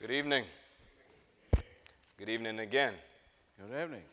Good evening. Good evening again. Good evening.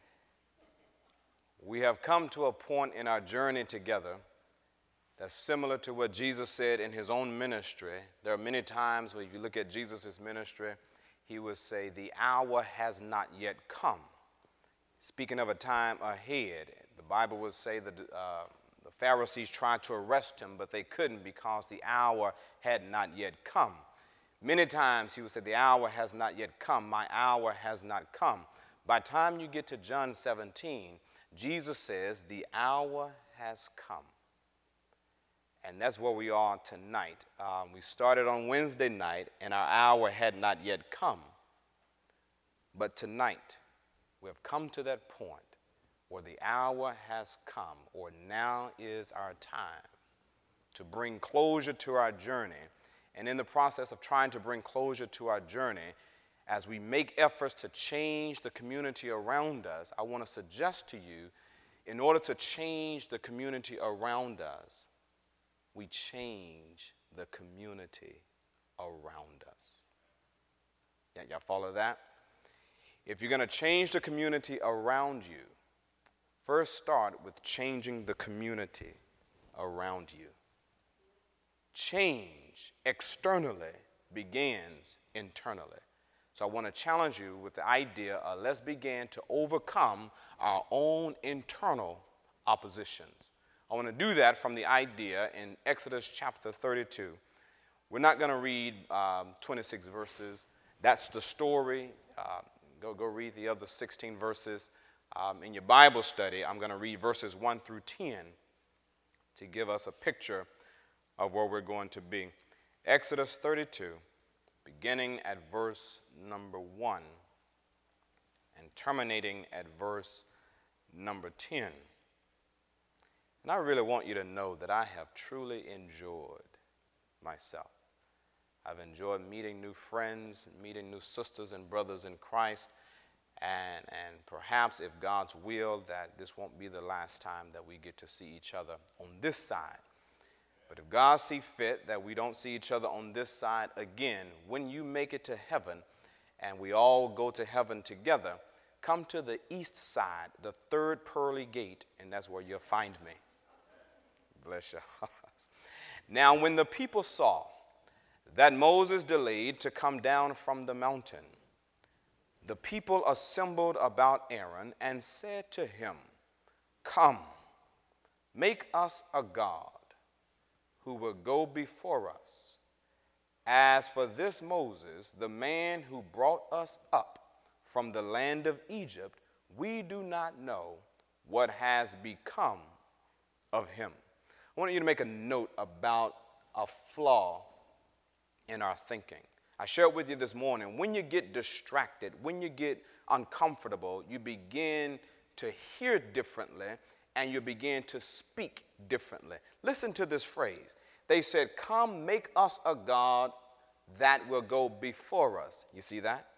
We have come to a point in our journey together that's similar to what Jesus said in his own ministry. There are many times when you look at Jesus' ministry, he would say, the hour has not yet come. Speaking of a time ahead, the Bible would say that the Pharisees tried to arrest him, but they couldn't because the hour had not yet come. Many times he would say, the hour has not yet come. My hour has not come. By the time you get to John 17, Jesus says, the hour has come. And that's where we are tonight. We started on Wednesday night, and our hour had not yet come. But tonight, we have come to that point where the hour has come, or now is our time to bring closure to our journey. And in the process of trying to bring closure to our journey, as we make efforts to change the community around us, I want to suggest to you, in order to change the community around us, we change the community around us. Y'all follow that? If you're going to change the community around you, first start with changing the community around you. Change externally begins internally. So I want to challenge you with the idea of let's begin to overcome our own internal oppositions. I want to do that from the idea in Exodus chapter 32. We're not going to read 26 verses. That's the story. Go read the other 16 verses. In your Bible study, I'm going to read verses 1 through 10 to give us a picture of where we're going to be. Exodus 32, beginning at verse number 1 and terminating at verse number 10. And I really want you to know that I have truly enjoyed myself. I've enjoyed meeting new friends, meeting new sisters and brothers in Christ, and perhaps, if God's will, that this won't be the last time that we get to see each other on this side. But if God sees fit that we don't see each other on this side again, when you make it to heaven and we all go to heaven together, come to the east side, the third pearly gate, and that's where you'll find me. Bless your hearts. Now, when the people saw that Moses delayed to come down from the mountain, the people assembled about Aaron and said to him, "Come, make us a god who will go before us. As for this Moses, the man who brought us up from the land of Egypt, we do not know what has become of him." I want you to make a note about a flaw in our thinking. I shared with you this morning, when you get distracted, when you get uncomfortable, you begin to hear differently and you begin to speak differently. Listen to this phrase. They said, "Come, make us a god that will go before us." You see that?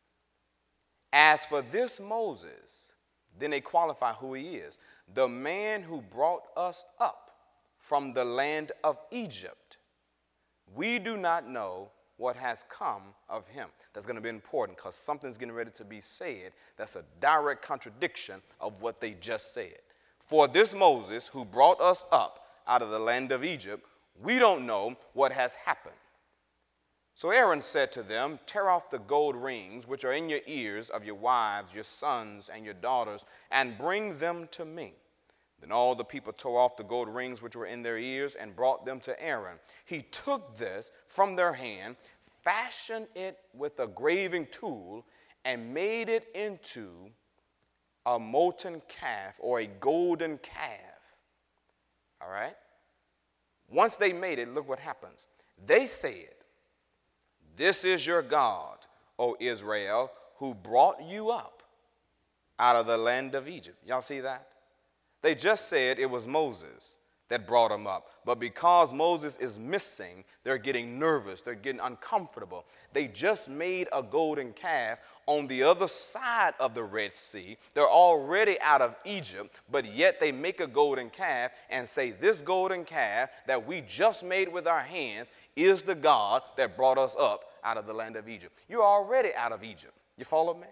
As for this Moses, then they qualify who he is. The man who brought us up from the land of Egypt. We do not know what has come of him. That's going to be important because something's getting ready to be said that's a direct contradiction of what they just said. For this Moses who brought us up out of the land of Egypt, we don't know what has happened. So Aaron said to them, "Tear off the gold rings which are in your ears of your wives, your sons, and your daughters, and bring them to me." Then all the people tore off the gold rings which were in their ears and brought them to Aaron. He took this from their hand, fashioned it with a graving tool, and made it into a molten calf or a golden calf. All right? Once they made it, look what happens. They said, "This is your God, O Israel, who brought you up out of the land of Egypt." Y'all see that? They just said it was Moses that brought them up. But because Moses is missing, they're getting nervous. They're getting uncomfortable. They just made a golden calf on the other side of the Red Sea. They're already out of Egypt, but yet they make a golden calf and say, "This golden calf that we just made with our hands is the God that brought us up out of the land of Egypt. You're already out of Egypt. You follow me?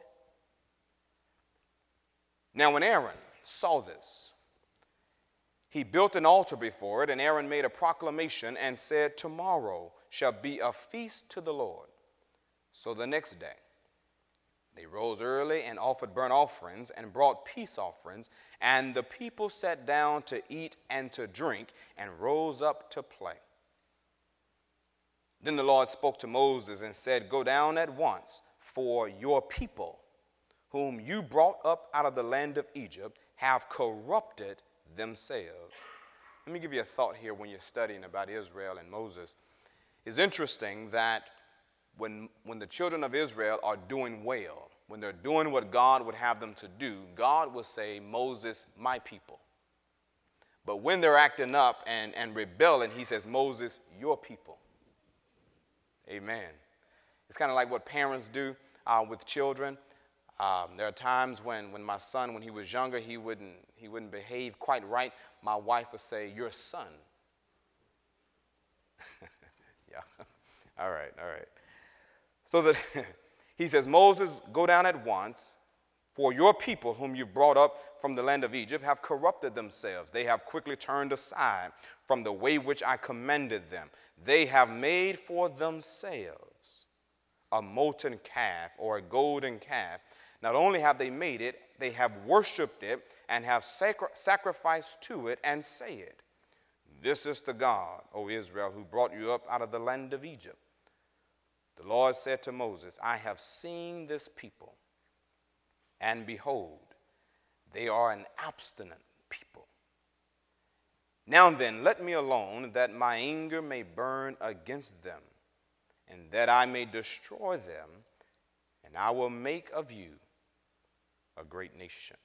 Now, when Aaron saw this, he built an altar before it, and Aaron made a proclamation and said, "Tomorrow shall be a feast to the Lord." So the next day, they rose early and offered burnt offerings and brought peace offerings, and the people sat down to eat and to drink and rose up to play. Then the Lord spoke to Moses and said, "Go down at once, for your people, whom you brought up out of the land of Egypt, have corrupted themselves." Let me give you a thought here when you're studying about Israel and Moses. It's interesting that when the children of Israel are doing well, when they're doing what God would have them to do, God will say, "Moses, my people." But when they're acting up and rebelling, he says, "Moses, your people." Amen. It's kind of like what parents do with children. There are times when my son, when he was younger, he wouldn't behave quite right. My wife would say, "Your son." Yeah. All right. So that he says, "Moses, go down at once, for your people whom you brought up from the land of Egypt have corrupted themselves. They have quickly turned aside from the way which I commanded them. They have made for themselves a molten calf or a golden calf. Not only have they made it, they have worshipped it and have sacrificed to it and said, 'This is the God, O Israel, who brought you up out of the land of Egypt.' The Lord said to Moses, 'I have seen this people, and behold, they are an obstinate people. Now then, let me alone, that my anger may burn against them, and that I may destroy them, and I will make of you a great nation.'"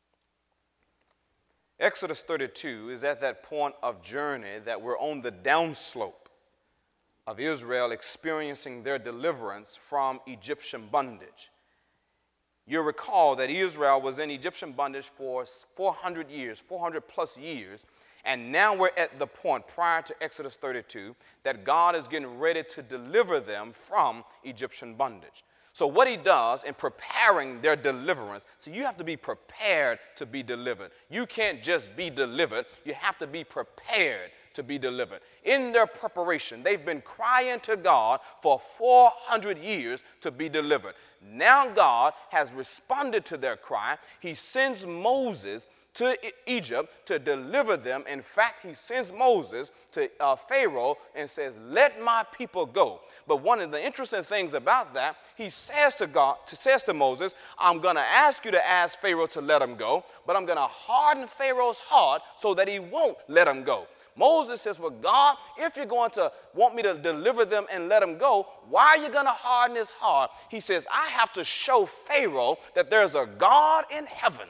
Exodus 32 is at that point of journey that we're on the downslope of Israel experiencing their deliverance from Egyptian bondage. You'll recall that Israel was in Egyptian bondage for 400 years, 400 plus years, and now we're at the point prior to Exodus 32 that God is getting ready to deliver them from Egyptian bondage. So what he does in preparing their deliverance, so you have to be prepared to be delivered. You can't just be delivered. You have to be prepared to be delivered. In their preparation, they've been crying to God for 400 years to be delivered. Now God has responded to their cry. He sends Moses to Egypt to deliver them. In fact, he sends Moses to Pharaoh and says, "Let my people go." But one of the interesting things about that, he says to Moses, "I'm going to ask you to ask Pharaoh to let him go, but I'm going to harden Pharaoh's heart so that he won't let him go." Moses says, "Well, God, if you're going to want me to deliver them and let them go, why are you going to harden his heart?" He says, "I have to show Pharaoh that there's a God in heaven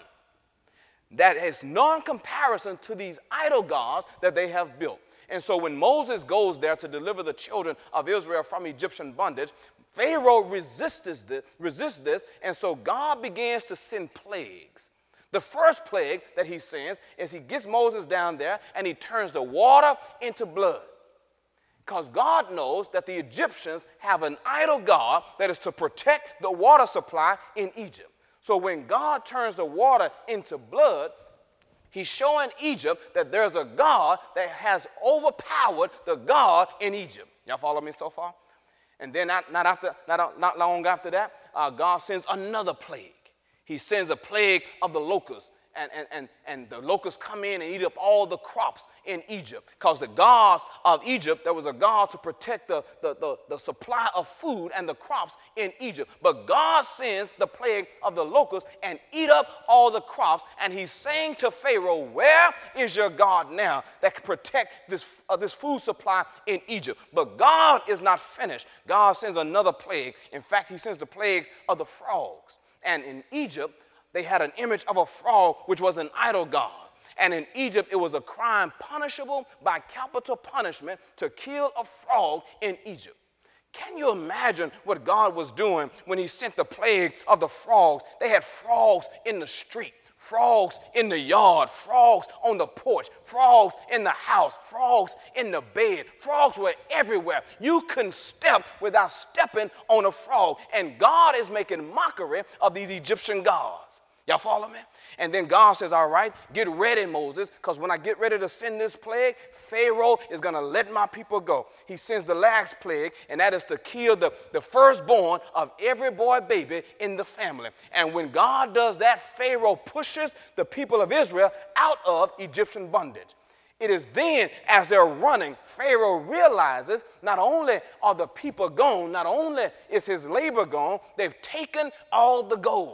that is non-comparison to these idol gods that they have built." And so when Moses goes there to deliver the children of Israel from Egyptian bondage, Pharaoh resists this, and so God begins to send plagues. The first plague that he sends is he gets Moses down there and he turns the water into blood. Because God knows that the Egyptians have an idol god that is to protect the water supply in Egypt. So when God turns the water into blood, he's showing Egypt that there's a God that has overpowered the God in Egypt. Y'all follow me so far? And then not long after that, God sends another plague. He sends a plague of the locusts. And the locusts come in and eat up all the crops in Egypt. Because the gods of Egypt, there was a god to protect the supply of food and the crops in Egypt. But God sends the plague of the locusts and eat up all the crops. And he's saying to Pharaoh, "Where is your God now that can protect this food supply in Egypt?" But God is not finished. God sends another plague. In fact, he sends the plagues of the frogs. And in Egypt, they had an image of a frog, which was an idol god. And in Egypt, it was a crime punishable by capital punishment to kill a frog in Egypt. Can you imagine what God was doing when he sent the plague of the frogs? They had frogs in the street, Frogs in the yard, frogs on the porch, frogs in the house, frogs in the bed. Frogs were everywhere. You couldn't step without stepping on a frog. And God is making mockery of these Egyptian gods. Y'all follow me? And then God says, all right, get ready, Moses, because when I get ready to send this plague, Pharaoh is going to let my people go. He sends the last plague, and that is to kill the firstborn of every boy baby in the family. And when God does that, Pharaoh pushes the people of Israel out of Egyptian bondage. It is then, as they're running, Pharaoh realizes not only are the people gone, not only is his labor gone, they've taken all the gold.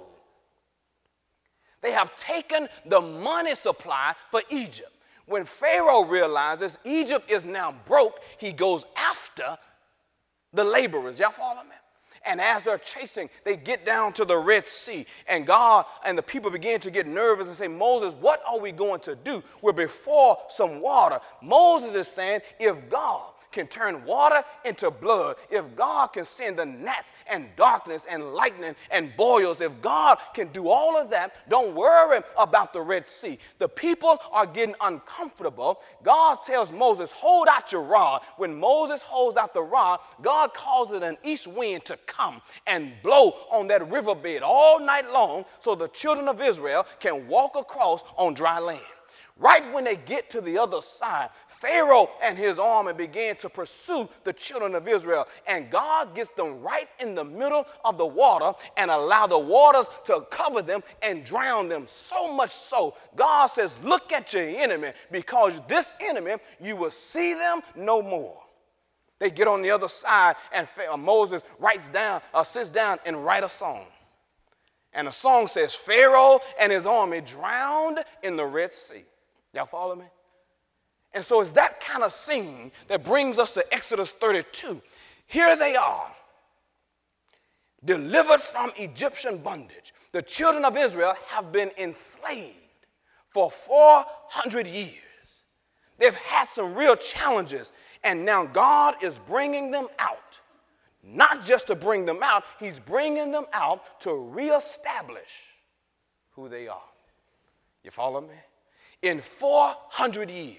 They have taken the money supply for Egypt. When Pharaoh realizes Egypt is now broke, he goes after the laborers. Y'all follow me? And as they're chasing, they get down to the Red Sea. And God and the people begin to get nervous and say, Moses, what are we going to do? We're before some water. Moses is saying, if God can turn water into blood, if God can send the gnats and darkness and lightning and boils, if God can do all of that, don't worry about the Red Sea. The people are getting uncomfortable. God tells Moses, hold out your rod. When Moses holds out the rod, God causes an east wind to come and blow on that riverbed all night long so the children of Israel can walk across on dry land. Right when they get to the other side, Pharaoh and his army began to pursue the children of Israel, and God gets them right in the middle of the water and allow the waters to cover them and drown them. So much so, God says, look at your enemy, because this enemy, you will see them no more. They get on the other side, and Moses sits down and writes a song. And the song says, Pharaoh and his army drowned in the Red Sea. Y'all follow me? And so it's that kind of scene that brings us to Exodus 32. Here they are, delivered from Egyptian bondage. The children of Israel have been enslaved for 400 years. They've had some real challenges, and now God is bringing them out. Not just to bring them out, he's bringing them out to reestablish who they are. You follow me? In 400 years,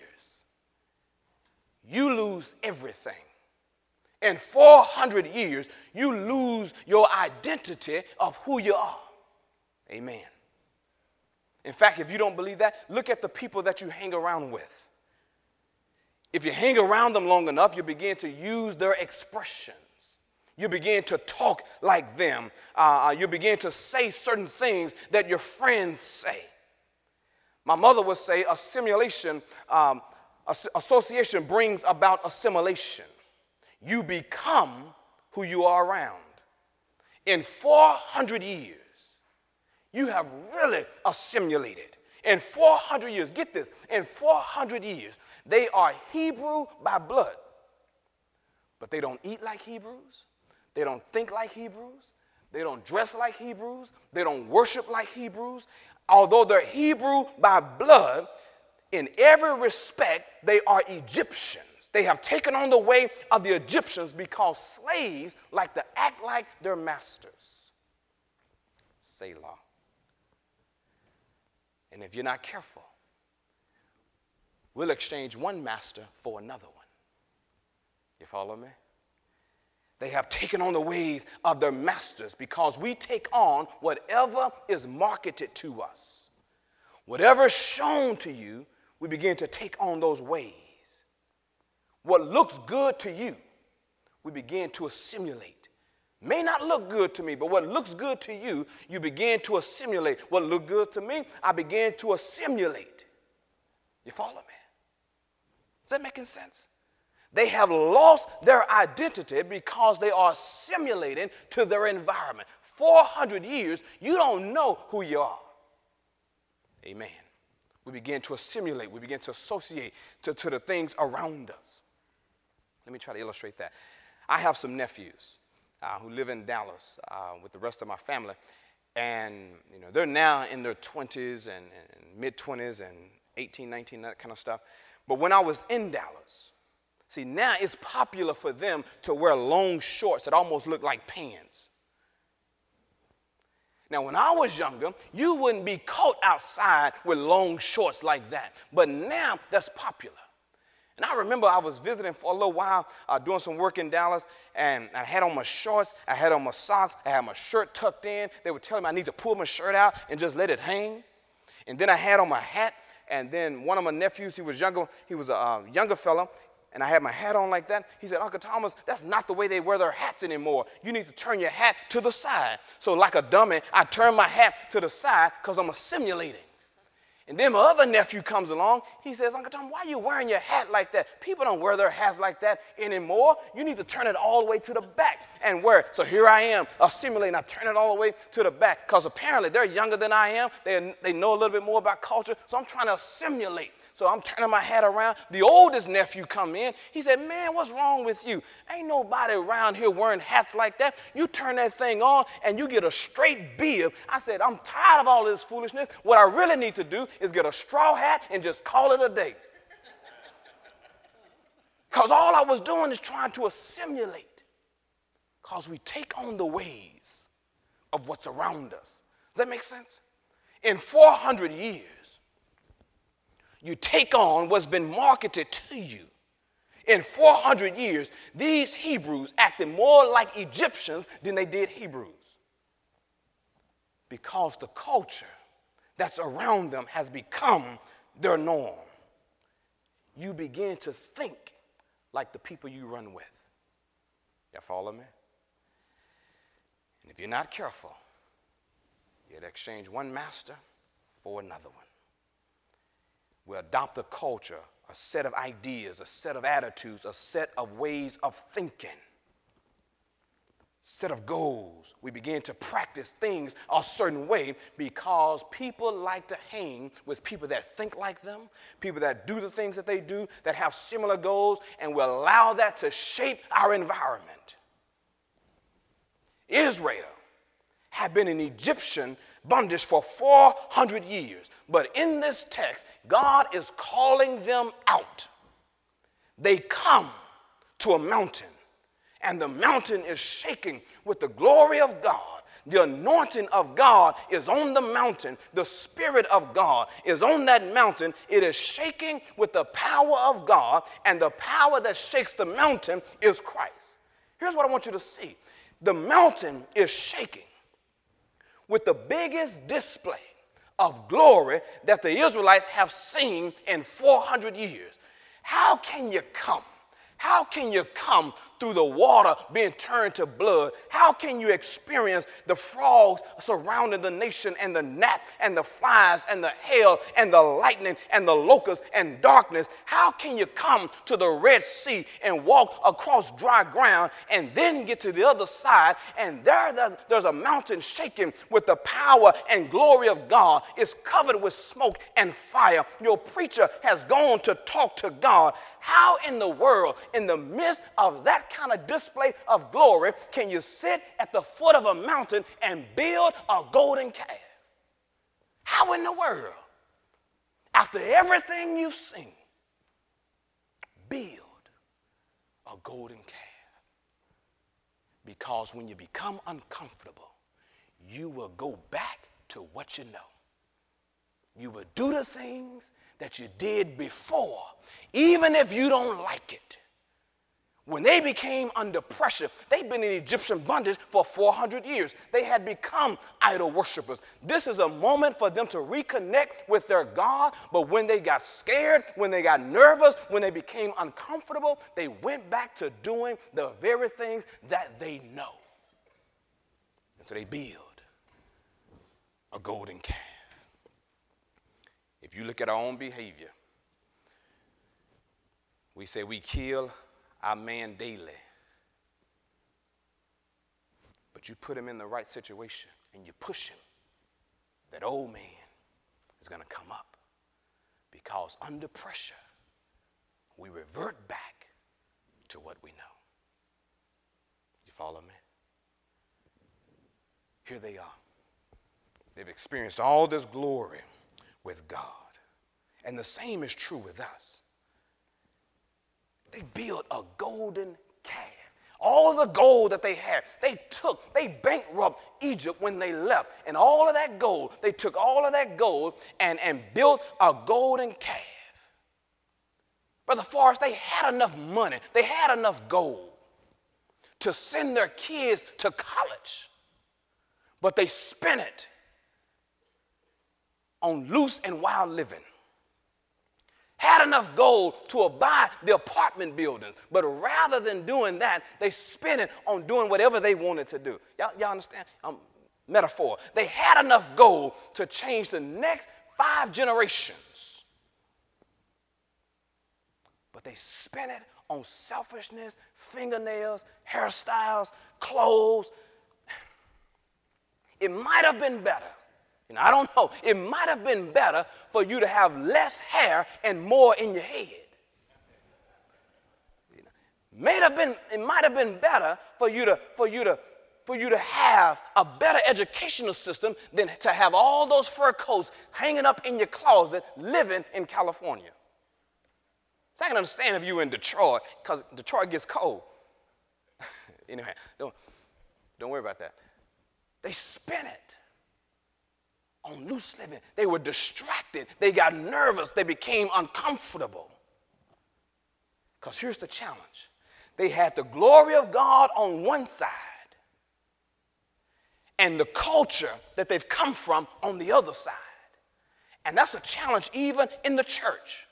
you lose everything. In 400 years, you lose your identity of who you are. Amen. In fact, if you don't believe that, look at the people that you hang around with. If you hang around them long enough, you begin to use their expressions. You begin to talk like them. You begin to say certain things that your friends say. My mother would say association brings about assimilation. You become who you are around. In 400 years, you have really assimilated. In 400 years, get this, in 400 years, they are Hebrew by blood, but they don't eat like Hebrews. They don't think like Hebrews. They don't dress like Hebrews. They don't worship like Hebrews. Although they're Hebrew by blood, in every respect, they are Egyptians. They have taken on the way of the Egyptians because slaves like to act like their masters. Selah. And if you're not careful, we'll exchange one master for another one. You follow me? They have taken on the ways of their masters because we take on whatever is marketed to us. Whatever is shown to you, we begin to take on those ways. What looks good to you, we begin to assimilate. May not look good to me, but what looks good to you, you begin to assimilate. What looked good to me, I began to assimilate. You follow me? Is that making sense? They have lost their identity because they are assimilating to their environment. 400 years, you don't know who you are. Amen. We begin to assimilate. We begin to associate to the things around us. Let me try to illustrate that. I have some nephews who live in Dallas with the rest of my family. And they're now in their 20s and mid-20s and 18, 19, that kind of stuff. But when I was in Dallas, see, now it's popular for them to wear long shorts that almost look like pants. Now, when I was younger, you wouldn't be caught outside with long shorts like that. But now that's popular. And I remember I was visiting for a little while, doing some work in Dallas, and I had on my shorts, I had on my socks, I had my shirt tucked in. They were telling me I need to pull my shirt out and just let it hang. And then I had on my hat, and then one of my nephews, he was a younger fella, and I had my hat on like that. He said, Uncle Thomas, that's not the way they wear their hats anymore. You need to turn your hat to the side. So like a dummy, I turned my hat to the side because I'm assimilating. And then my other nephew comes along. He says, Uncle Tom, why are you wearing your hat like that? People don't wear their hats like that anymore. You need to turn it all the way to the back and wear it. So here I am, assimilating. I turn it all the way to the back because apparently they're younger than I am. They know a little bit more about culture. So I'm trying to assimilate. So I'm turning my hat around. The oldest nephew come in. He said, man, what's wrong with you? Ain't nobody around here wearing hats like that. You turn that thing on and you get a straight bib. I said, I'm tired of all this foolishness. What I really need to do is get a straw hat and just call it a day. Because all I was doing is trying to assimilate. Because we take on the ways of what's around us. Does that make sense? In 400 years, you take on what's been marketed to you. In 400 years, these Hebrews acted more like Egyptians than they did Hebrews. Because the culture that's around them has become their norm. You begin to think like the people you run with. You follow me? And if you're not careful, you'll exchange one master for another one. We adopt a culture, a set of ideas, a set of attitudes, a set of ways of thinking, set of goals. We begin to practice things a certain way because people like to hang with people that think like them, people that do the things that they do, that have similar goals, and we allow that to shape our environment. Israel had been in Egyptian bondage for 400 years. But in this text, God is calling them out. They come to a mountain, and the mountain is shaking with the glory of God. The anointing of God is on the mountain. The Spirit of God is on that mountain. It is shaking with the power of God, and the power that shakes the mountain is Christ. Here's what I want you to see. The mountain is shaking with the biggest display of glory that the Israelites have seen in 400 years. How can you come? How can you come through the water being turned to blood? How can you experience the frogs surrounding the nation and the gnats and the flies and the hail and the lightning and the locusts and darkness? How can you come to the Red Sea and walk across dry ground and then get to the other side and there's a mountain shaking with the power and glory of God? It's covered with smoke and fire. Your preacher has gone to talk to God. How in the world, in the midst of that kind of display of glory, can you sit at the foot of a mountain and build a golden calf? How in the world, after everything you've seen, build a golden calf? Because when you become uncomfortable, you will go back to what you know. You will do the things that you did before, even if you don't like it. When they became under pressure, they'd been in Egyptian bondage for 400 years. They had become idol worshipers. This is a moment for them to reconnect with their God, but when they got scared, when they got nervous, when they became uncomfortable, they went back to doing the very things that they know. And so they build a golden calf. If you look at our own behavior, we say we kill our man daily. But you put him in the right situation and you push him, that old man is going to come up. Because under pressure, we revert back to what we know. You follow me? Here they are. They've experienced all this glory with God. And the same is true with us. They built a golden calf. All the gold that they had, they bankrupt Egypt when they left. And all of that gold, they took all of that gold and built a golden calf. Brother Forrest, they had enough money, they had enough gold to send their kids to college, but they spent it on loose and wild living. Had enough gold to buy the apartment buildings, but rather than doing that, they spent it on doing whatever they wanted to do. Y'all understand? Metaphor. They had enough gold to change the next 5 generations, but they spent it on selfishness, fingernails, hairstyles, clothes. It might have been better. I don't know. It might have been better for you to have less hair and more in your head. It might have been better for you to have a better educational system than to have all those fur coats hanging up in your closet living in California. So I can understand if you were in Detroit, because Detroit gets cold. Anyway, don't worry about that. They spent it on loose living. They were distracted. They got nervous. They became uncomfortable. Because here's the challenge. They had the glory of God on one side and the culture that they've come from on the other side. And that's a challenge even in the church.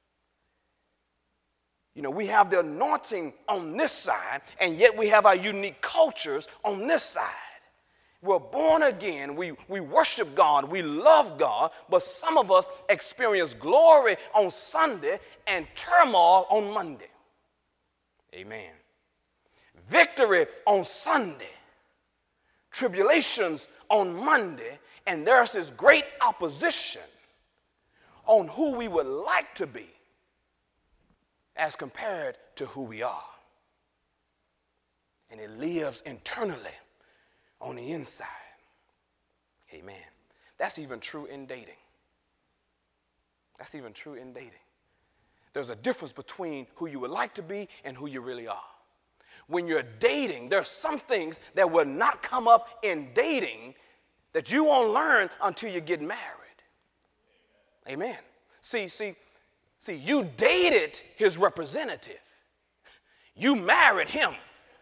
We have the anointing on this side, and yet we have our unique cultures on this side. We're born again, we worship God, we love God, but some of us experience glory on Sunday and turmoil on Monday. Amen. Victory on Sunday, tribulations on Monday, and there's this great opposition on who we would like to be as compared to who we are. And it lives internally on the inside. Amen. That's even true in dating. That's even true in dating. There's a difference between who you would like to be and who you really are. When you're dating, there's some things that will not come up in dating that you won't learn until you get married. Amen. See, you dated his representative. You married him.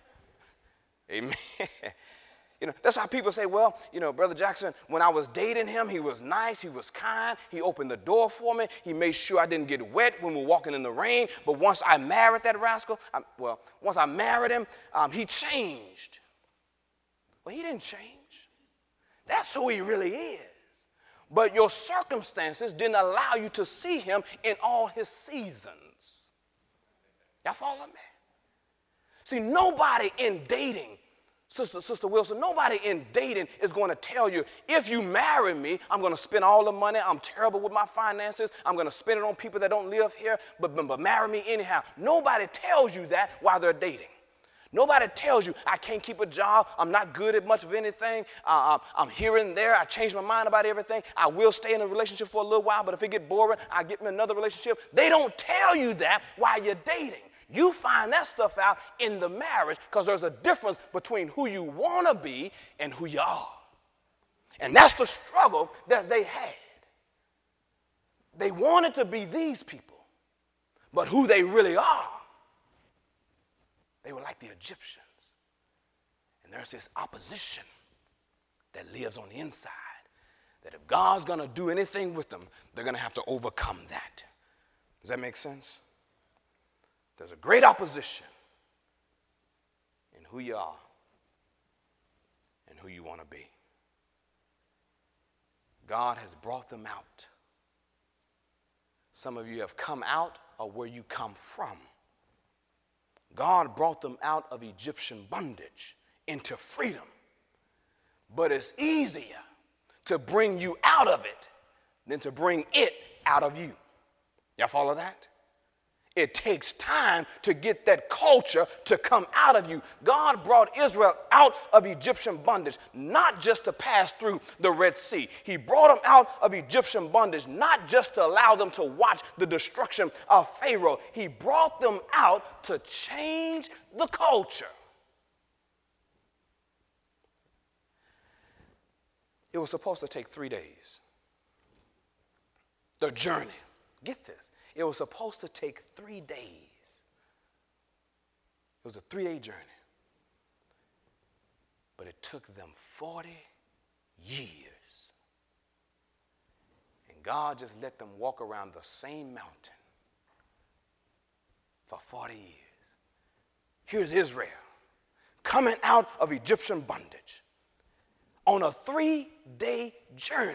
Amen. That's why people say, well, Brother Jackson, when I was dating him, he was nice, he was kind, he opened the door for me, he made sure I didn't get wet when we were walking in the rain, but once I married that rascal, once I married him, he changed. Well, he didn't change. That's who he really is. But your circumstances didn't allow you to see him in all his seasons. Y'all follow me? See, nobody in dating, Sister Wilson, nobody in dating is going to tell you, if you marry me, I'm going to spend all the money. I'm terrible with my finances. I'm going to spend it on people that don't live here, but marry me anyhow. Nobody tells you that while they're dating. Nobody tells you, I can't keep a job. I'm not good at much of anything. I'm here and there. I change my mind about everything. I will stay in a relationship for a little while, but if it gets boring, I get me another relationship. They don't tell you that while you're dating. You find that stuff out in the marriage because there's a difference between who you want to be and who you are. And that's the struggle that they had. They wanted to be these people, but who they really are, they were like the Egyptians. And there's this opposition that lives on the inside, that if God's going to do anything with them, they're going to have to overcome that. Does that make sense? There's a great opposition in who you are and who you want to be. God has brought them out. Some of you have come out of where you come from. God brought them out of Egyptian bondage into freedom. But it's easier to bring you out of it than to bring it out of you. Y'all follow that? It takes time to get that culture to come out of you. God brought Israel out of Egyptian bondage, not just to pass through the Red Sea. He brought them out of Egyptian bondage, not just to allow them to watch the destruction of Pharaoh. He brought them out to change the culture. It was supposed to take 3 days. The journey, get this, it was supposed to take 3 days. It was a 3-day journey. But it took them 40 years. And God just let them walk around the same mountain for 40 years. Here's Israel coming out of Egyptian bondage on a 3-day journey.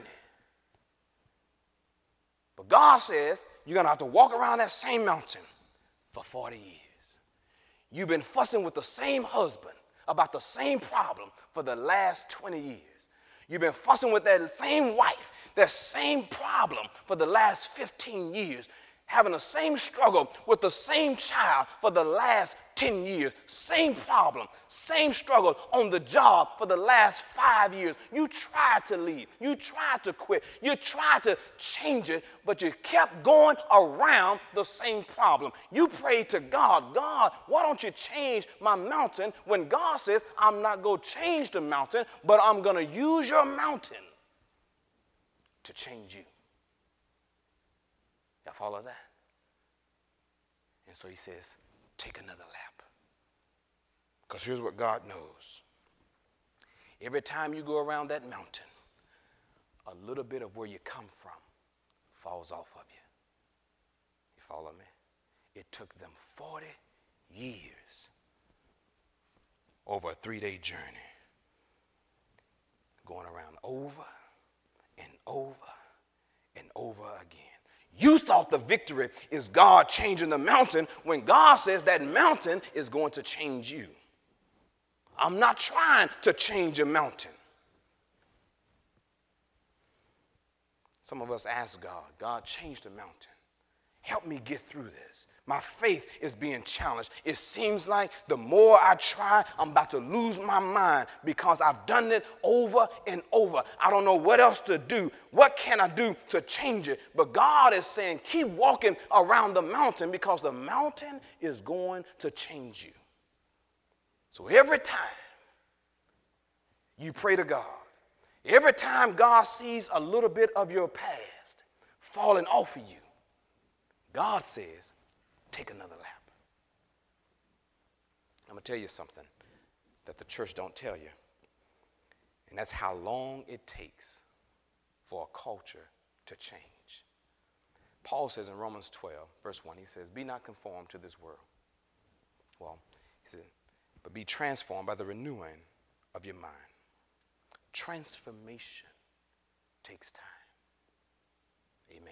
But God says you're going to have to walk around that same mountain for 40 years. You've been fussing with the same husband about the same problem for the last 20 years. You've been fussing with that same wife, that same problem for the last 15 years. Having the same struggle with the same child for the last 10 years. Same problem, same struggle on the job for the last 5 years. You tried to leave. You tried to quit. You tried to change it, but you kept going around the same problem. You prayed to God, God, why don't you change my mountain? When God says, I'm not going to change the mountain, but I'm going to use your mountain to change you. Y'all follow that? And so he says, take another lap. Because here's what God knows. Every time you go around that mountain, a little bit of where you come from falls off of you. You follow me? It took them 40 years over a 3-day journey, going around over and over and over again. You thought the victory is God changing the mountain when God says that mountain is going to change you. I'm not trying to change a mountain. Some of us ask God, God, change the mountain. Help me get through this. My faith is being challenged. It seems like the more I try, I'm about to lose my mind because I've done it over and over. I don't know what else to do. What can I do to change it? But God is saying, keep walking around the mountain because the mountain is going to change you. So every time you pray to God, every time God sees a little bit of your past falling off of you, God says, take another lap. I'm going to tell you something that the church don't tell you, and that's how long it takes for a culture to change. Paul says in Romans 12, verse 1, he says, be not conformed to this world. Well, he said, but be transformed by the renewing of your mind. Transformation takes time. Amen.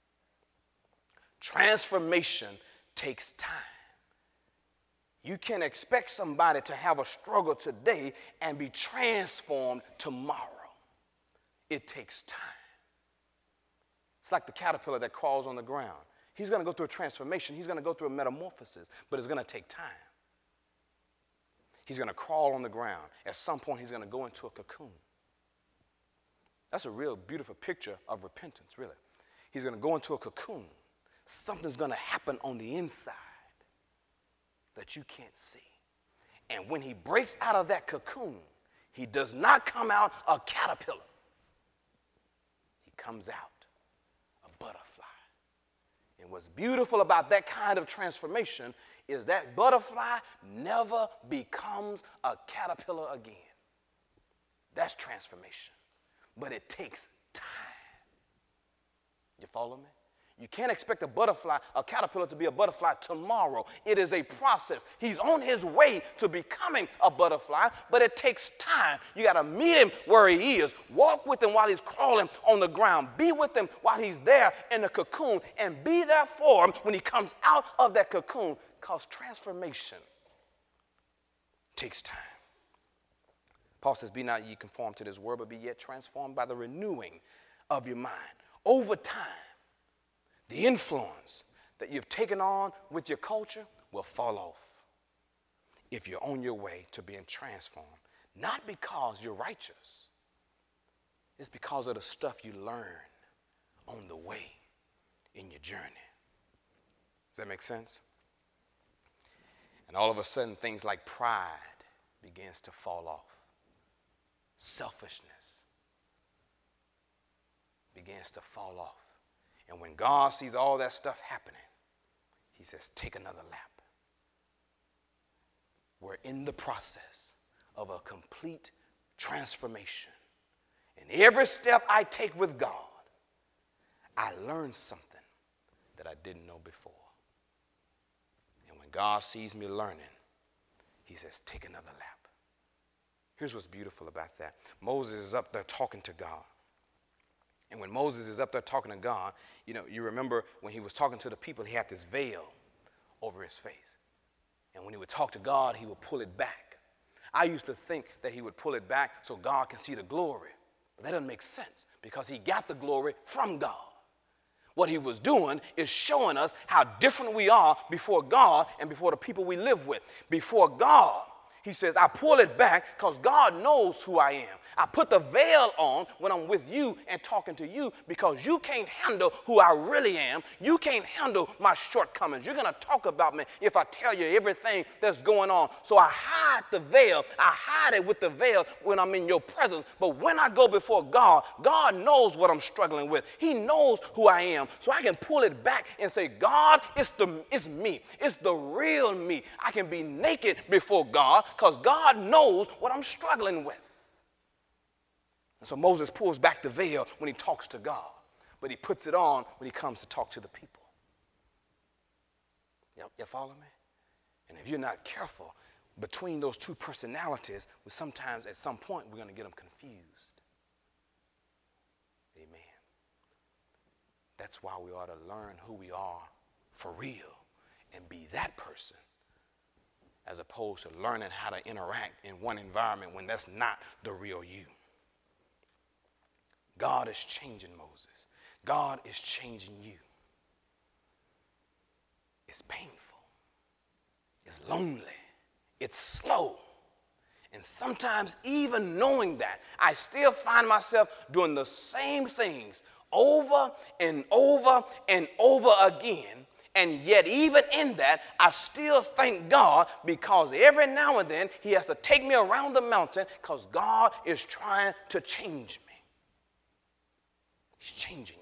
Transformation takes time. You can expect somebody to have a struggle today and be transformed tomorrow. It takes time. It's like the caterpillar that crawls on the ground. He's going to go through a transformation. He's going to go through a metamorphosis, but it's going to take time. He's going to crawl on the ground. At some point, he's going to go into a cocoon. That's a real beautiful picture of repentance, really. He's going to go into a cocoon. Something's going to happen on the inside that you can't see. And when he breaks out of that cocoon, he does not come out a caterpillar. He comes out a butterfly. And what's beautiful about that kind of transformation is that butterfly never becomes a caterpillar again. That's transformation. But it takes time. You follow me? You can't expect a caterpillar to be a butterfly tomorrow. It is a process. He's on his way to becoming a butterfly, but it takes time. You got to meet him where he is. Walk with him while he's crawling on the ground. Be with him while he's there in the cocoon, and be there for him when he comes out of that cocoon, because transformation takes time. Paul says, be not ye conformed to this world, but be yet transformed by the renewing of your mind. Over time, the influence that you've taken on with your culture will fall off if you're on your way to being transformed. Not because you're righteous. It's because of the stuff you learn on the way in your journey. Does that make sense? And all of a sudden, things like pride begins to fall off. Selfishness, begins to fall off. And when God sees all that stuff happening, he says, take another lap. We're in the process of a complete transformation. And every step I take with God, I learn something that I didn't know before. And when God sees me learning, he says, take another lap. Here's what's beautiful about that. Moses is up there talking to God. And when Moses is up there talking to God, you remember when he was talking to the people, he had this veil over his face. And when he would talk to God, he would pull it back. I used to think that he would pull it back so God can see the glory. But that doesn't make sense because he got the glory from God. What he was doing is showing us how different we are before God and before the people we live with. Before God, he says, I pull it back because God knows who I am. I put the veil on when I'm with you and talking to you because you can't handle who I really am. You can't handle my shortcomings. You're going to talk about me if I tell you everything that's going on. So I hide the veil. I hide it with the veil when I'm in your presence. But when I go before God, God knows what I'm struggling with. He knows who I am. So I can pull it back and say, God, it's me. It's the real me. I can be naked before God because God knows what I'm struggling with. And so Moses pulls back the veil when he talks to God, but he puts it on when he comes to talk to the people. You follow me? And if you're not careful, between those two personalities, sometimes at some point we're going to get them confused. Amen. That's why we ought to learn who we are for real and be that person, as opposed to learning how to interact in one environment when that's not the real you. God is changing Moses. God is changing you. It's painful. It's lonely. It's slow. And sometimes even knowing that, I still find myself doing the same things over and over and over again. And yet even in that, I still thank God because every now and then he has to take me around the mountain because God is trying to change me. He's changing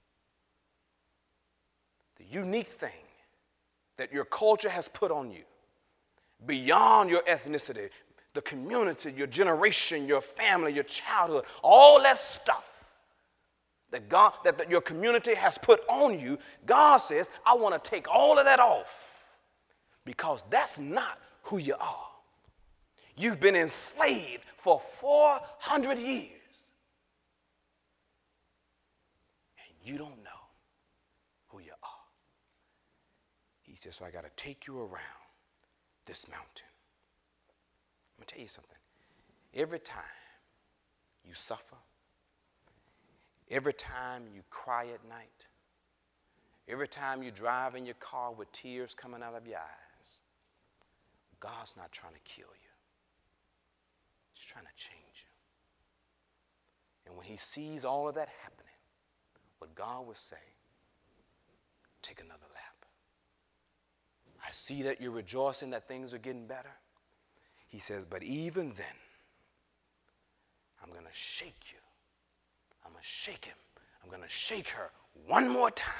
you. The unique thing that your culture has put on you, beyond your ethnicity, the community, your generation, your family, your childhood, all that stuff that your community has put on you, God says, I want to take all of that off because that's not who you are. You've been enslaved for 400 years. You don't know who you are. He says, so I got to take you around this mountain. I'm going to tell you something. Every time you suffer, every time you cry at night, every time you drive in your car with tears coming out of your eyes, God's not trying to kill you. He's trying to change you. And when he sees all of that happening, what God would say, take another lap. I see that you're rejoicing that things are getting better. He says, but even then, I'm going to shake you. I'm going to shake him. I'm going to shake her one more time.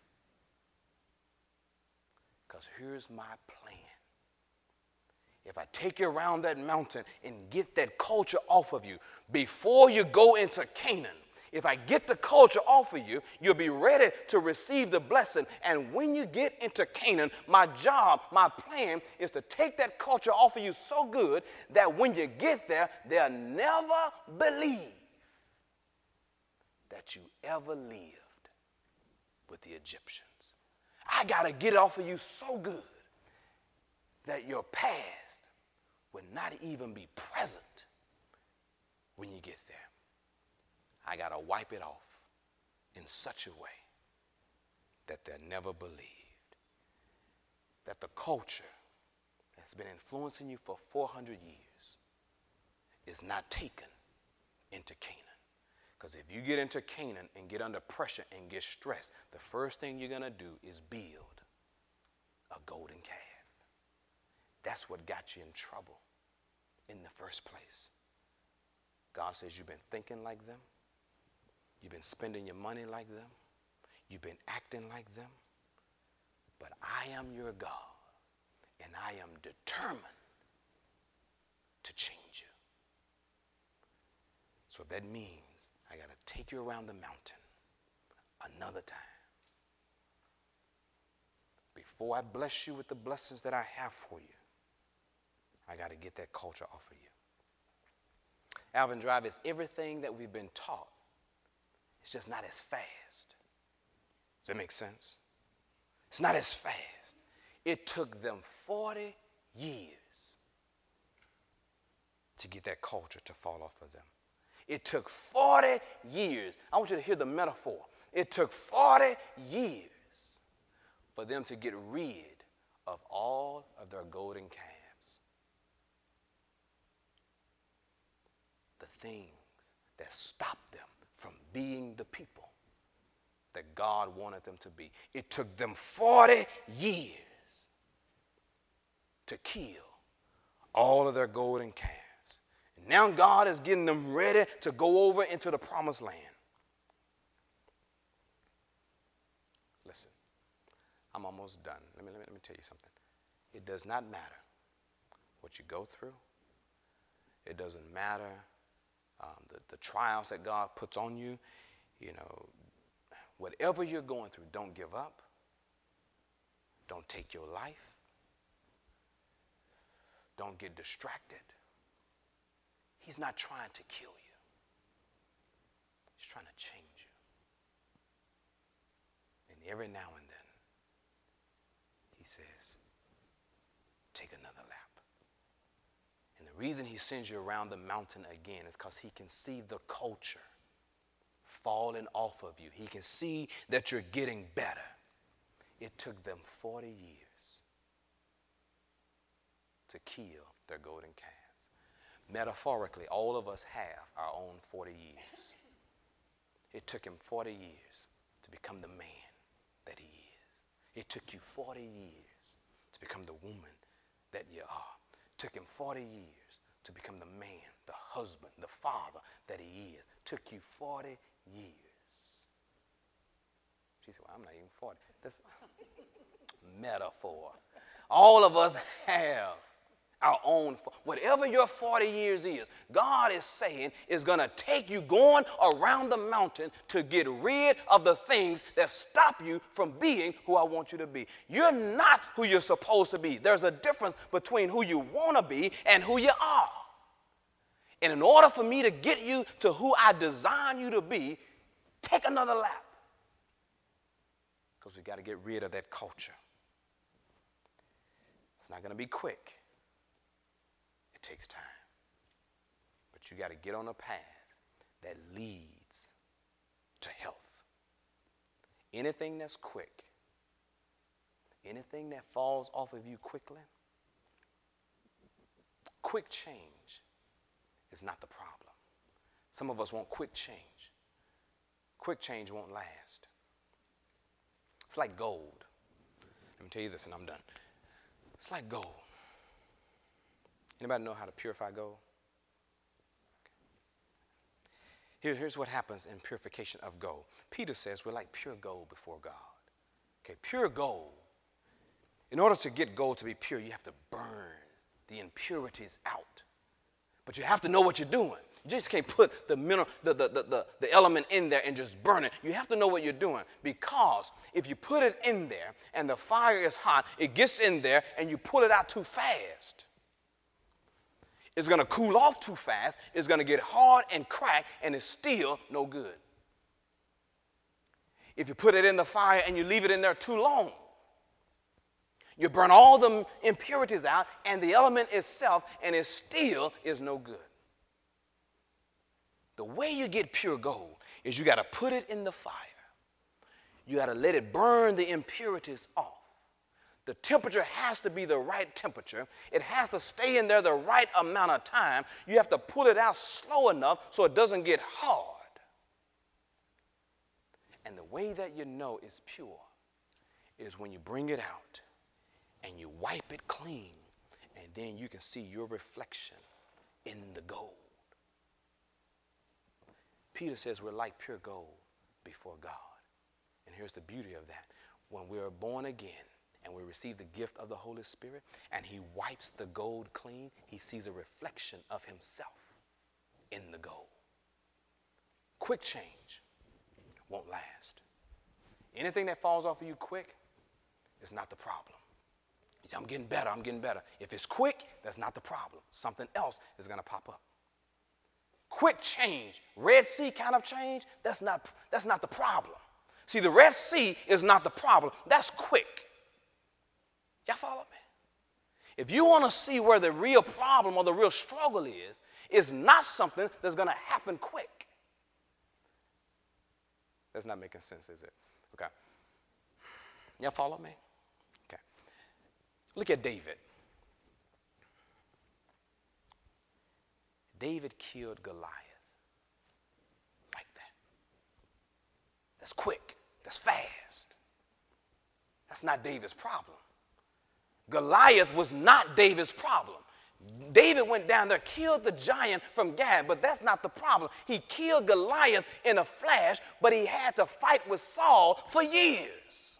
Because here's my plan. If I take you around that mountain and get that culture off of you, before you go into Canaan, if I get the culture off of you, you'll be ready to receive the blessing. And when you get into Canaan, my job, my plan is to take that culture off of you so good that when you get there, they'll never believe that you ever lived with the Egyptians. I got to get it off of you so good that your past will not even be present when you get there. I got to wipe it off in such a way that they'll never believe that the culture that's been influencing you for 400 years is not taken into Canaan. Because if you get into Canaan and get under pressure and get stressed, the first thing you're going to do is build a golden calf. That's what got you in trouble in the first place. God says you've been thinking like them. You've been spending your money like them. You've been acting like them. But I am your God, and I am determined to change you. So that means I got to take you around the mountain another time. Before I bless you with the blessings that I have for you, I got to get that culture off of you. Alvin Drive is everything that we've been taught. It's just not as fast. Does that make sense? It's not as fast. It took them 40 years to get that culture to fall off of them. It took 40 years. I want you to hear the metaphor. It took 40 years for them to get rid of all of their golden calves. The things that stopped them from being the people that God wanted them to be. It took them 40 years to kill all of their golden calves. And now God is getting them ready to go over into the promised land. Listen, I'm almost done. Let me tell you something. It does not matter what you go through. It doesn't matter the trials that God puts on you. You know, whatever you're going through, don't give up. Don't take your life. Don't get distracted. He's not trying to kill you. He's trying to change you. And every now and then, he says, take another lap. And the reason he sends you around the mountain again is because he can see the culture falling off of you. He can see that you're getting better. It took them 40 years to kill their golden calves. Metaphorically, all of us have our own 40 years. It took him 40 years to become the man that he is. It took you 40 years to become the woman that you are. It took him 40 years to become the man, the husband, the father that he is. It took you 40 years. She said, well, I'm not even 40. That's metaphor. All of us have our own, whatever your 40 years is, God is saying is going to take you going around the mountain to get rid of the things that stop you from being who I want you to be. You're not who you're supposed to be. There's a difference between who you want to be and who you are. And in order for me to get you to who I design you to be, take another lap. Because we got to get rid of that culture. It's not going to be quick. It takes time. But you got to get on a path that leads to health. Anything that's quick, anything that falls off of you quickly, quick change is not the problem. Some of us want quick change. Quick change won't last. It's like gold. Let me tell you this and I'm done. It's like gold. Anybody know how to purify gold? Okay. Here's what happens in purification of gold. Peter says we're like pure gold before God. Okay, pure gold. In order to get gold to be pure, you have to burn the impurities out. But you have to know what you're doing. You just can't put the mineral, the element in there and just burn it. You have to know what you're doing, because if you put it in there and the fire is hot, it gets in there and you pull it out too fast. It's going to cool off too fast. It's going to get hard and crack, and it's still no good. If you put it in the fire and you leave it in there too long, you burn all the impurities out and the element itself, and it still is no good. The way you get pure gold is you got to put it in the fire. You got to let it burn the impurities off. The temperature has to be the right temperature. It has to stay in there the right amount of time. You have to pull it out slow enough so it doesn't get hard. And the way that you know it's pure is when you bring it out and you wipe it clean, and then you can see your reflection in the gold. Peter says we're like pure gold before God. And here's the beauty of that. When we're born again and we receive the gift of the Holy Spirit and he wipes the gold clean, he sees a reflection of himself in the gold. Quick change won't last. Anything that falls off of you quick is not the problem. You say, I'm getting better, I'm getting better. If it's quick, that's not the problem. Something else is going to pop up. Quick change, Red Sea kind of change, that's not the problem. See, the Red Sea is not the problem. That's quick. Y'all follow me? If you want to see where the real problem or the real struggle is, it's not something that's going to happen quick. That's not making sense, is it? Okay. Y'all follow me? Okay. Look at David. David killed Goliath like that. That's quick. That's fast. That's not David's problem. Goliath was not David's problem. David went down there, killed the giant from Gath, but that's not the problem. He killed Goliath in a flash, but he had to fight with Saul for years.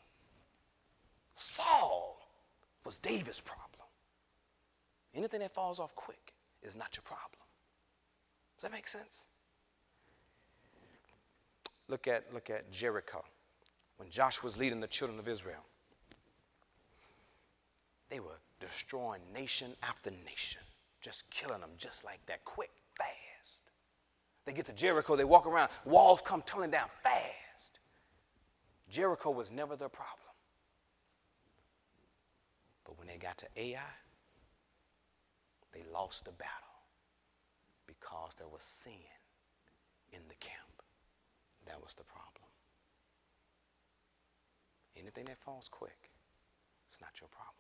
Saul was David's problem. Anything that falls off quick is not your problem. Does that make sense? Look at Jericho. When Joshua was leading the children of Israel, they were destroying nation after nation, just killing them just like that, quick, fast. They get to Jericho, they walk around, walls come tumbling down fast. Jericho was never their problem. But when they got to Ai, they lost the battle because there was sin in the camp. That was the problem. Anything that falls quick, it's not your problem.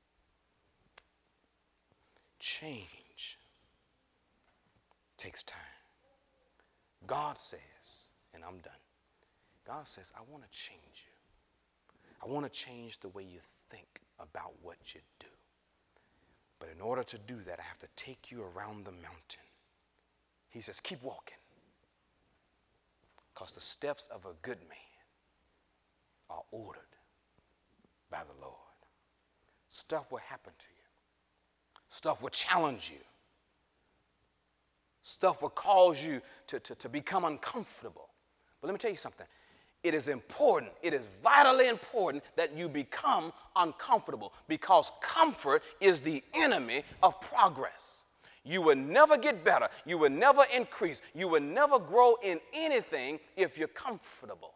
Change takes time. God says, and I'm done, God says, I want to change you. I want to change the way you think about what you do. But in order to do that, I have to take you around the mountain. He says, keep walking. Because the steps of a good man are ordered by the Lord. Stuff will happen to you. Stuff will challenge you. Stuff will cause you to become uncomfortable. But let me tell you something. It is important, it is vitally important that you become uncomfortable because comfort is the enemy of progress. You will never get better. You will never increase. You will never grow in anything if you're comfortable.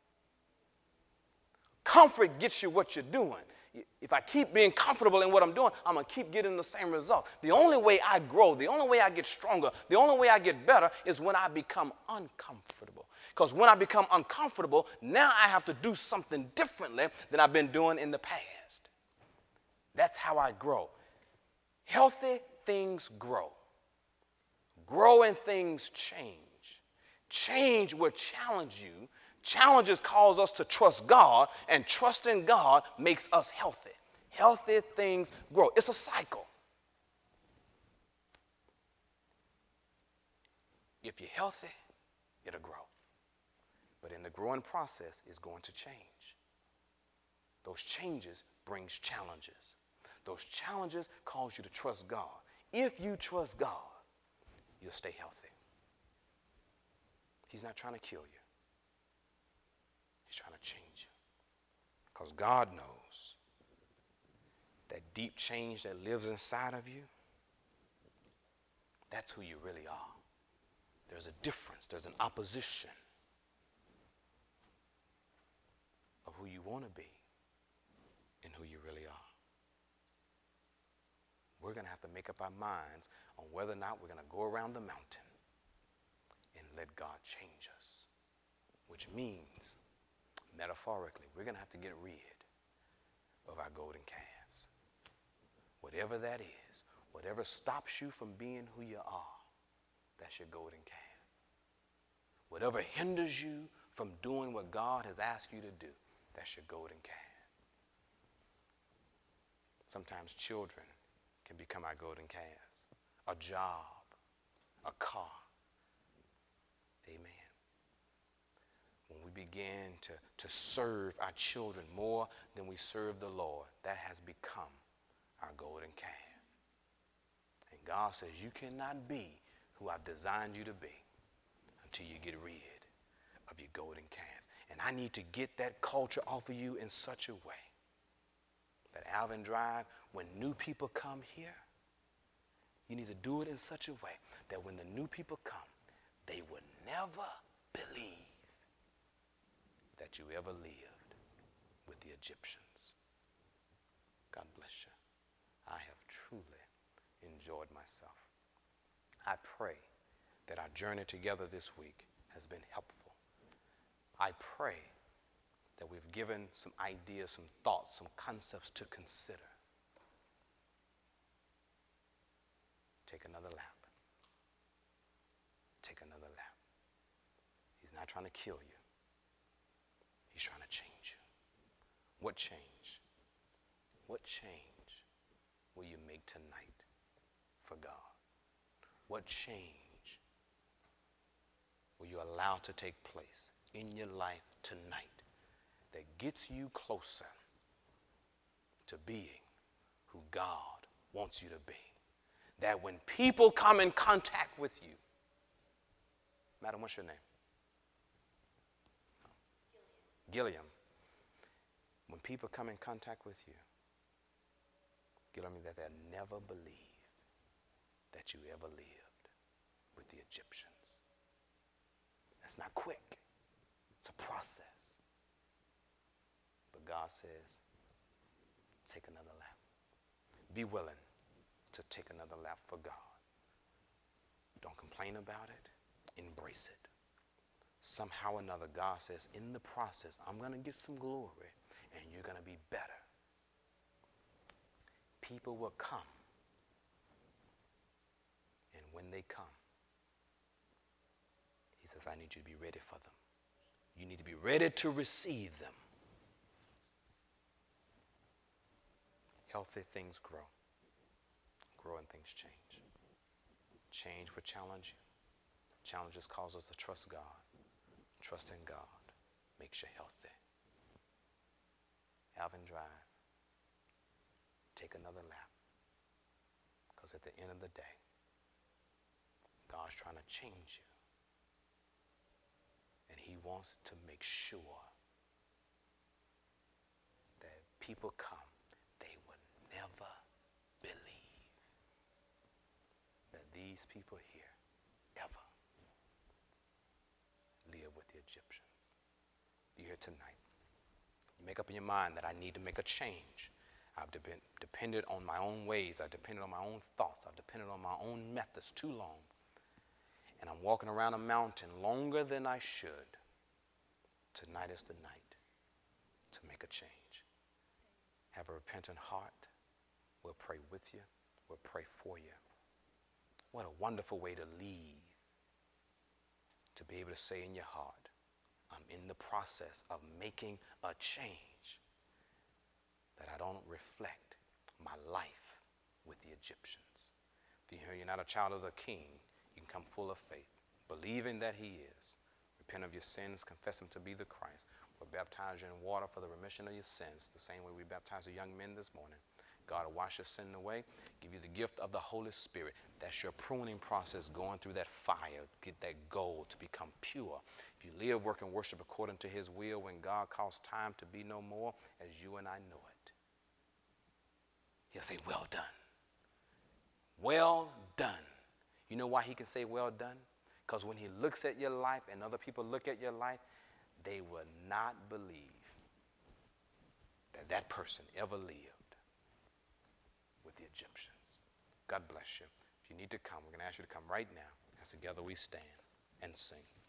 Comfort gets you what you're doing. If I keep being comfortable in what I'm doing, I'm going to keep getting the same result. The only way I grow, the only way I get stronger, the only way I get better is when I become uncomfortable. Because when I become uncomfortable, now I have to do something differently than I've been doing in the past. That's how I grow. Healthy things grow. Growing things change. Change will challenge you. Challenges cause us to trust God, and trusting God makes us healthy. Healthy things grow. It's a cycle. If you're healthy, it'll grow. But in the growing process, it's going to change. Those changes brings challenges. Those challenges cause you to trust God. If you trust God, you'll stay healthy. He's not trying to kill you. He's trying to change you. Because God knows that deep change that lives inside of you, that's who you really are. There's a difference. There's an opposition of who you want to be and who you really are. We're going to have to make up our minds on whether or not we're going to go around the mountain and let God change us, which means, metaphorically, we're going to have to get rid of our golden calves. Whatever that is, whatever stops you from being who you are, that's your golden calf. Whatever hinders you from doing what God has asked you to do, that's your golden calf. Sometimes children can become our golden calves. A job, a car. Amen. begin to serve our children more than we serve the Lord, that has become our golden calf. And God says you cannot be who I've designed you to be until you get rid of your golden calves. And I need to get that culture off of you in such a way that Alvin Drive, when new people come here, you need to do it in such a way that when the new people come, they would never believe that you ever lived with the Egyptians. God bless you. I have truly enjoyed myself. I pray that our journey together this week has been helpful. I pray that we've given some ideas, some thoughts, some concepts to consider. Take another lap. Take another lap. He's not trying to kill you. He's trying to change you. What change? What change will you make tonight for God? What change will you allow to take place in your life tonight that gets you closer to being who God wants you to be? That when people come in contact with you, madam, what's your name? Gilliam. When people come in contact with you, Gilliam, that they'll never believe that you ever lived with the Egyptians. That's not quick. It's a process. But God says, take another lap. Be willing to take another lap for God. Don't complain about it. Embrace it. Somehow or another, God says, in the process, I'm going to get some glory, and you're going to be better. People will come. And when they come, he says, I need you to be ready for them. You need to be ready to receive them. Healthy things grow. Growing things change. Change will challenge you. Challenges cause us to trust God. Trust in God makes you healthy. Alvin Drive, take another lap. Because at the end of the day, God's trying to change you. And he wants to make sure that people come, they would never believe that these people here ever live with the Egyptians. You're here tonight. You make up in your mind that I need to make a change. I've depended on my own ways. I've depended on my own thoughts. I've depended on my own methods too long. And I'm walking around a mountain longer than I should. Tonight is the night to make a change. Have a repentant heart. We'll pray with you. We'll pray for you. What a wonderful way to leave. To be able to say in your heart, I'm in the process of making a change that I don't reflect my life with the Egyptians. If you're not a child of the King, you can come full of faith, believing that he is. Repent of your sins, confess him to be the Christ. We'll baptize you in water for the remission of your sins, the same way we baptized the young men this morning. God will wash your sin away, give you the gift of the Holy Spirit. That's your pruning process, going through that fire, get that gold to become pure. If you live, work, and worship according to his will, when God calls time to be no more, as you and I know it, he'll say, well done. Well done. You know why he can say well done? Because when he looks at your life and other people look at your life, they will not believe that that person ever lived with the Egyptians. God bless you. If you need to come, we're going to ask you to come right now as together we stand and sing.